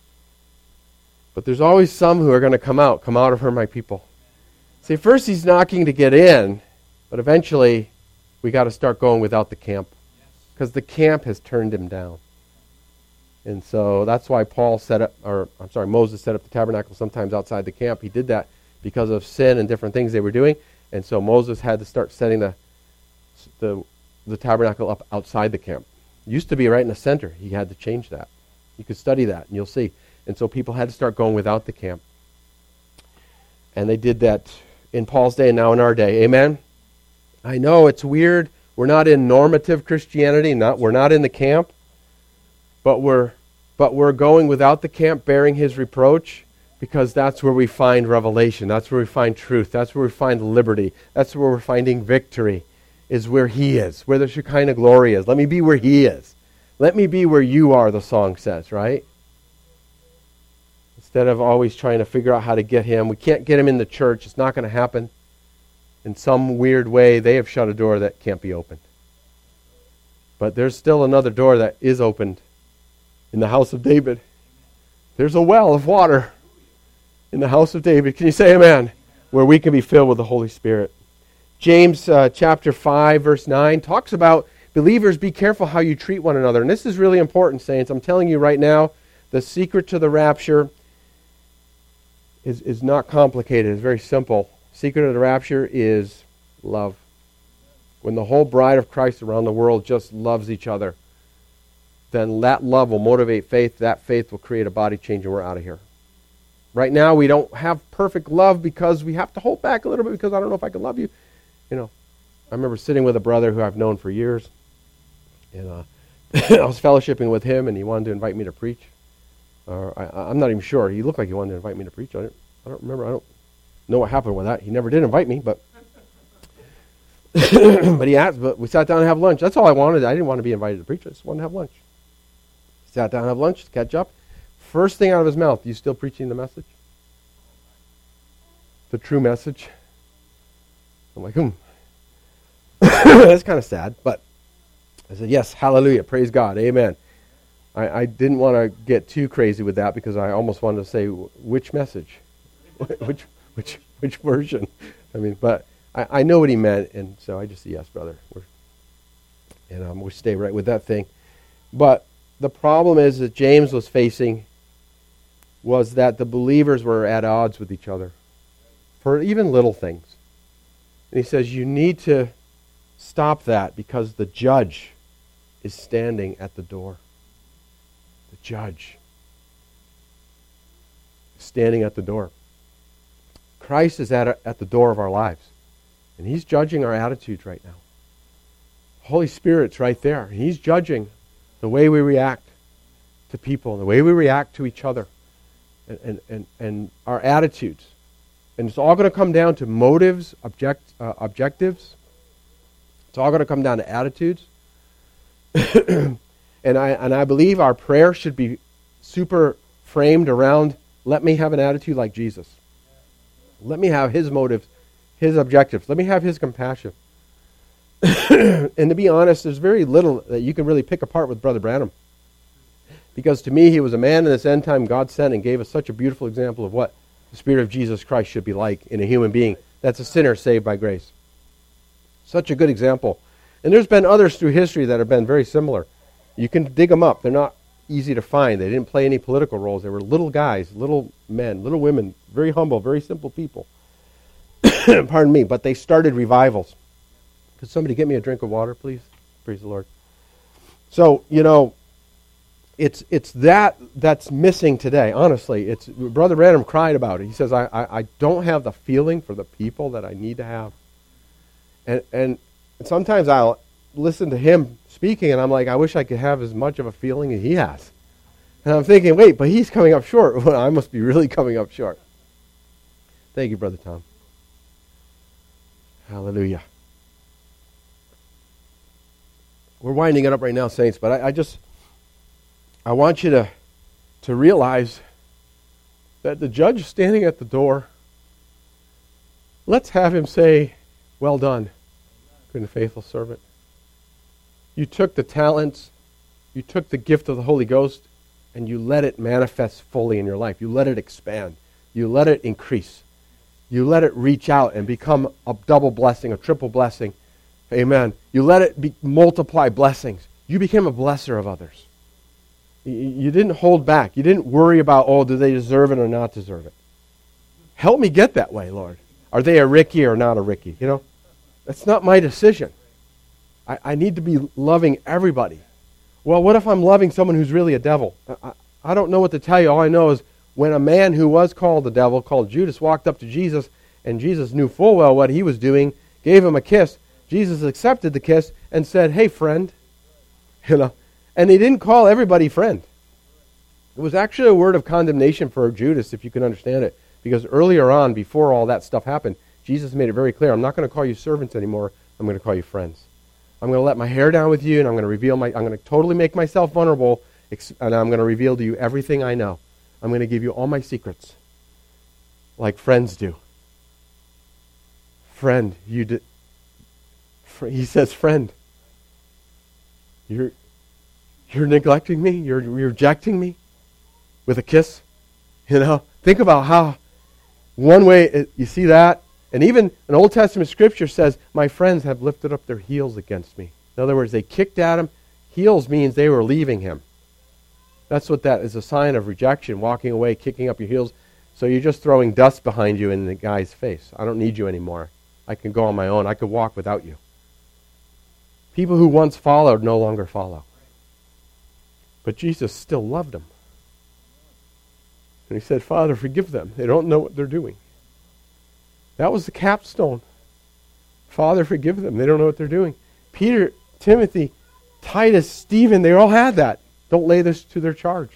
But there's always some who are going to come out of her, my people. See, first he's knocking to get in, but eventually we got to start going without the camp, because the camp has turned him down. And so that's why Moses set up the tabernacle sometimes outside the camp. He did that because of sin and different things they were doing. And so Moses had to start setting the tabernacle up outside the camp. It used to be right in the center. He had to change that. You could study that, and you'll see. And so people had to start going without the camp. And they did that in Paul's day and now in our day. Amen? I know it's weird. We're not in normative Christianity. We're not in the camp. But we're going without the camp, bearing his reproach, because that's where we find revelation. That's where we find truth. That's where we find liberty. That's where we're finding victory, is where he is, where the Shekinah glory is. Let me be where he is. Let me be where you are, the song says, right? Instead of always trying to figure out how to get him. We can't get him in the church. It's not going to happen. In some weird way, they have shut a door that can't be opened. But there's still another door that is opened in the house of David. There's a well of water in the house of David. Can you say amen? Where we can be filled with the Holy Spirit. James chapter 5, verse 9 talks about believers, be careful how you treat one another. And this is really important, saints. I'm telling you right now, the secret to the rapture is not complicated. It's very simple. Secret of the rapture is love. When the whole bride of Christ around the world just loves each other, then that love will motivate faith. That faith will create a body change, and we're out of here. Right now, we don't have perfect love because we have to hold back a little bit because I don't know if I can love you. You know, I remember sitting with a brother who I've known for years, and I was fellowshipping with him, and he wanted to invite me to preach. I'm not even sure. He looked like he wanted to invite me to preach. I don't remember. I don't know what happened with that. He never did invite me, but but he asked. But we sat down and have lunch. That's all I wanted. I didn't want to be invited to preach. I just wanted to have lunch. Sat down and have lunch, catch up. First thing out of his mouth, you still preaching the message? The true message? I'm like, That's kind of sad, but I said, yes, hallelujah, praise God, amen. I didn't want to get too crazy with that because I almost wanted to say, which message? which version? I mean, but I know what he meant, and so I just said, yes, brother. We'll stay right with that thing. But the problem is that James was facing was that the believers were at odds with each other for even little things. And he says, you need to stop that because the judge is standing at the door. The judge is standing at the door. Christ is at the door of our lives. And he's judging our attitudes right now. Holy Spirit's right there. He's judging the way we react to people and the way we react to each other and our attitudes. And it's all going to come down to motives, objectives. It's all going to come down to attitudes. and I believe our prayer should be super framed around, let me have an attitude like Jesus. Let me have his motives, his objectives. Let me have his compassion. And to be honest, there's very little that you can really pick apart with Brother Branham. Because to me, he was a man in this end time God sent and gave us such a beautiful example of what the Spirit of Jesus Christ should be like in a human being that's a sinner saved by grace. Such a good example. And there's been others through history that have been very similar. You can dig them up. They're not easy to find. They didn't play any political roles. They were little guys, little men, little women, very humble, very simple people. Pardon me, but they started revivals. Could somebody get me a drink of water, please? Praise the Lord. So, it's that's missing today, honestly. It's Brother Branham cried about it. He says, I don't have the feeling for the people that I need to have. And sometimes I'll listen to him speaking, and I'm like, I wish I could have as much of a feeling as he has. And I'm thinking, wait, but he's coming up short. Well, I must be really coming up short. Thank you, Brother Tom. Hallelujah. We're winding it up right now, saints, but I want you to realize that the judge is standing at the door. Let's have him say, well done, good and faithful servant. You took the talents, you took the gift of the Holy Ghost, and you let it manifest fully in your life. You let it expand. You let it increase. You let it reach out and become a double blessing, a triple blessing. Amen. You let it multiply blessings. You became a blesser of others. You didn't hold back. You didn't worry about, do they deserve it or not deserve it. Help me get that way, Lord. Are they a Ricky or not a Ricky? That's not my decision. I need to be loving everybody. Well, what if I'm loving someone who's really a devil? I don't know what to tell you. All I know is when a man who was called the devil, called Judas, walked up to Jesus, and Jesus knew full well what he was doing, gave him a kiss. Jesus accepted the kiss and said, "Hey, friend." And he didn't call everybody friend. It was actually a word of condemnation for Judas, if you can understand it. Because earlier on, before all that stuff happened, Jesus made it very clear, I'm not going to call you servants anymore. I'm going to call you friends. I'm going to let my hair down with you, and I'm going to totally make myself vulnerable, and I'm going to reveal to you everything I know. I'm going to give you all my secrets, like friends do. Friend, he says, friend, you're neglecting me? You're rejecting me with a kiss? Think about how one way, you see that? And even an Old Testament scripture says, my friends have lifted up their heels against me. In other words, they kicked at him. Heels means they were leaving him. That's what that is, a sign of rejection, walking away, kicking up your heels. So you're just throwing dust behind you in the guy's face. I don't need you anymore. I can go on my own. I could walk without you. People who once followed no longer follow. But Jesus still loved them. And he said, Father, forgive them. They don't know what they're doing. That was the capstone. Father, forgive them. They don't know what they're doing. Peter, Timothy, Titus, Stephen, they all had that. Don't lay this to their charge.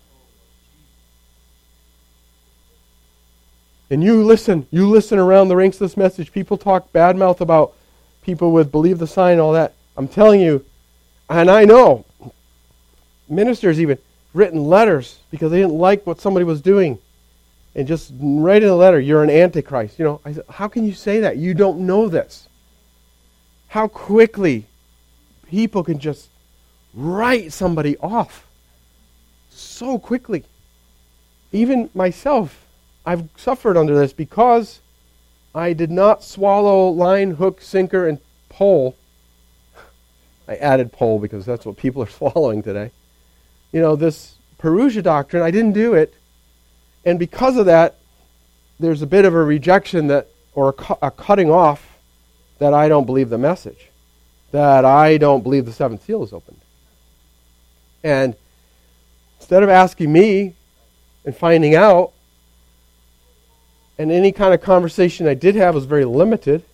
And you listen around the ranks of this message. People talk bad mouth about people with believe the sign and all that. I'm telling you, and I know, ministers even written letters because they didn't like what somebody was doing. And just write in a letter, you're an antichrist. I said, how can you say that? You don't know this. How quickly people can just write somebody off. So quickly. Even myself, I've suffered under this because I did not swallow line, hook, sinker, and pole. I added pole because that's what people are swallowing today. This Perusia doctrine, I didn't do it. And because of that, there's a bit of a rejection or a cutting off that I don't believe the message. That I don't believe the seventh seal is opened. And instead of asking me and finding out, and any kind of conversation I did have was very limited,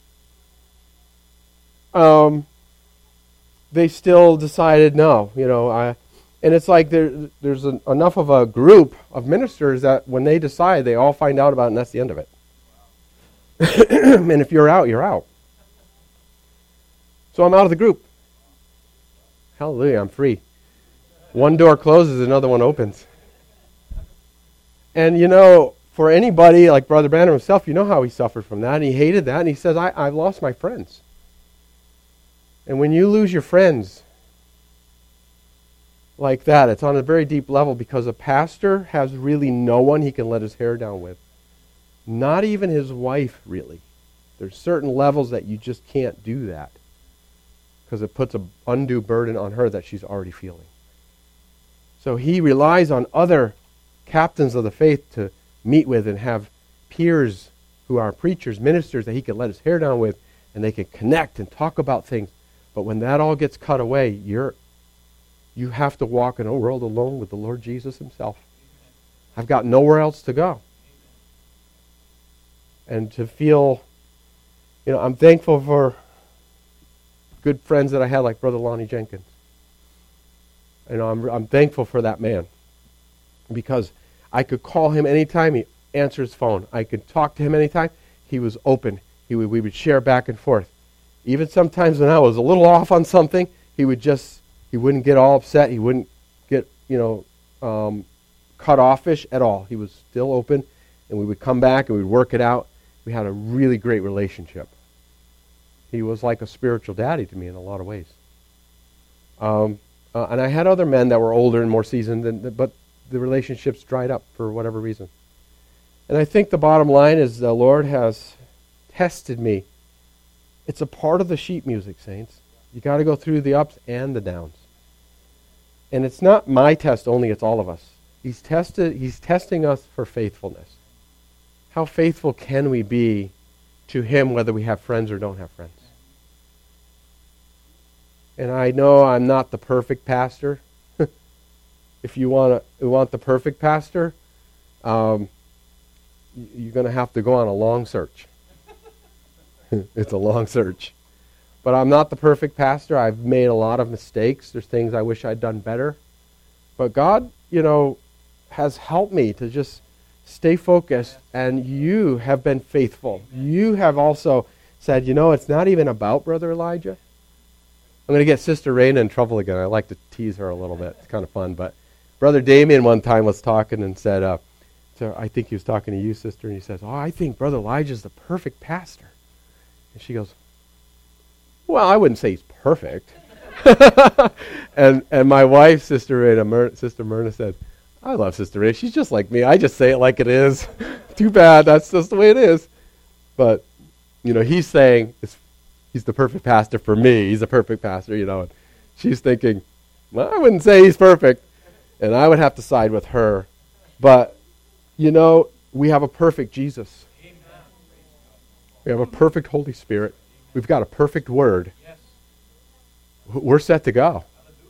they still decided no. And it's like there's enough of a group of ministers that when they decide, they all find out about it, and that's the end of it. And if you're out, you're out. So I'm out of the group. Hallelujah, I'm free. One door closes, another one opens. And for anybody like Brother Branham himself, you know how he suffered from that, and he hated that, and he says, I've lost my friends. And when you lose your friends like that, it's on a very deep level because a pastor has really no one he can let his hair down with. Not even his wife, really. There's certain levels that you just can't do that because it puts an undue burden on her that she's already feeling. So he relies on other captains of the faith to meet with and have peers who are preachers, ministers that he can let his hair down with, and they can connect and talk about things. But when that all gets cut away, you have to walk in a world alone with the Lord Jesus himself. I've got nowhere else to go. And to feel, I'm thankful for good friends that I had like Brother Lonnie Jenkins. I'm thankful for that man because I could call him anytime. He answered his phone. I could talk to him anytime. He was open. We would share back and forth. Even sometimes when I was a little off on something, he wouldn't get all upset. He wouldn't get, cut offish at all. He was still open, and we would come back and we'd work it out. We had a really great relationship. He was like a spiritual daddy to me in a lot of ways. And I had other men that were older and more seasoned, but the relationships dried up for whatever reason. And I think the bottom line is the Lord has tested me. It's a part of the sheet music, saints. You got to go through the ups and the downs. And it's not my test only, it's all of us. He's testing us for faithfulness. How faithful can we be to him whether we have friends or don't have friends? And I know I'm not the perfect pastor. if you want the perfect pastor, you're going to have to go on a long search. It's a long search. But I'm not the perfect pastor. I've made a lot of mistakes. There's things I wish I'd done better. But God, has helped me to just stay focused, and you have been faithful. You have also said, it's not even about Brother Elijah. I'm going to get Sister Raina in trouble again. I like to tease her a little bit. It's kind of fun. But Brother Damien one time was talking and said, so I think he was talking to you, Sister, and he says, I think Brother Elijah's the perfect pastor. And she goes, well, I wouldn't say he's perfect. and my wife, Sister Myrna, said, I love Sister Raina. She's just like me. I just say it like it is. Too bad. That's just the way it is. But, he's saying he's the perfect pastor for me. He's a perfect pastor, And she's thinking, well, I wouldn't say he's perfect. And I would have to side with her. But, we have a perfect Jesus. We have a perfect Holy Spirit. We've got a perfect Word. We're set to go.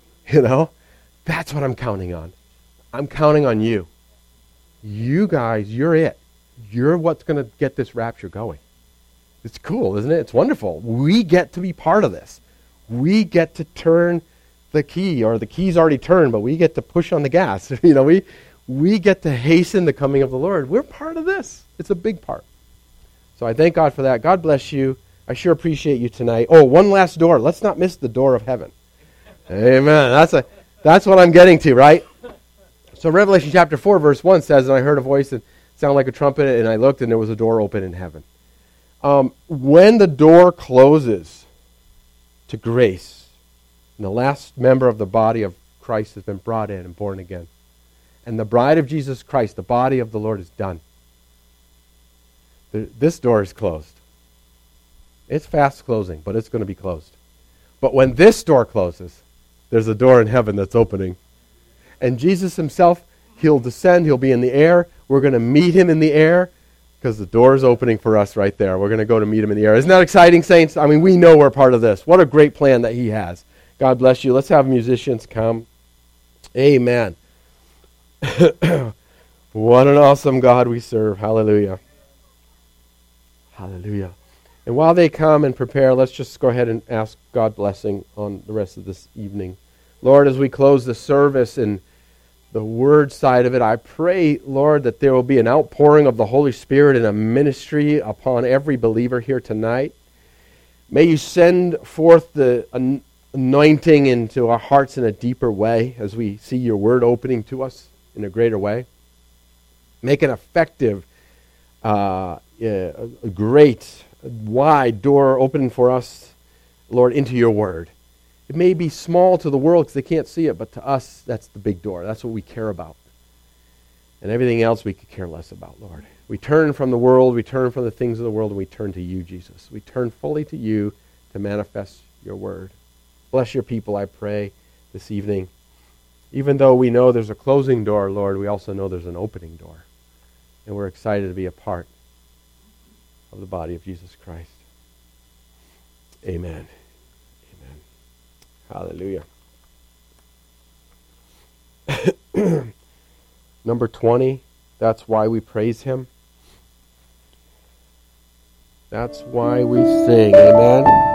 That's what I'm counting on. I'm counting on you. You guys, you're it. You're what's going to get this rapture going. It's cool, isn't it? It's wonderful. We get to be part of this. We get to turn the key, or the key's already turned, but we get to push on the gas. We get to hasten the coming of the Lord. We're part of this. It's a big part. So I thank God for that. God bless you. I sure appreciate you tonight. Oh, one last door. Let's not miss the door of heaven. Amen. That's what I'm getting to, right? So Revelation chapter 4, verse 1 says, and I heard a voice that sounded like a trumpet, and I looked, and there was a door open in heaven. When the door closes to grace, and the last member of the body of Christ has been brought in and born again, and the bride of Jesus Christ, the body of the Lord, is done, this door is closed. It's fast closing, but it's going to be closed. But when this door closes, there's a door in heaven that's opening. And Jesus himself, he'll descend, he'll be in the air. We're going to meet him in the air because the door is opening for us right there. We're going to go to meet him in the air. Isn't that exciting, saints? I mean, we know we're part of this. What a great plan that he has. God bless you. Let's have musicians come. Amen. What an awesome God we serve. Hallelujah. Hallelujah. And while they come and prepare, let's just go ahead and ask God blessing on the rest of this evening. Lord, as we close the service and the word side of it, I pray, Lord, that there will be an outpouring of the Holy Spirit and a ministry upon every believer here tonight. May you send forth the anointing into our hearts in a deeper way as we see your word opening to us in a greater way. Make an effective, a great, wide door open for us, Lord, into your word. It may be small to the world because they can't see it, but to us, that's the big door. That's what we care about. And everything else we could care less about, Lord. We turn from the world, we turn from the things of the world, and we turn to you, Jesus. We turn fully to you to manifest your word. Bless your people, I pray, this evening. Even though we know there's a closing door, Lord, we also know there's an opening door. And we're excited to be a part of the body of Jesus Christ. Amen. Amen. Hallelujah. Number 20, that's why we praise him. That's why we sing. Amen.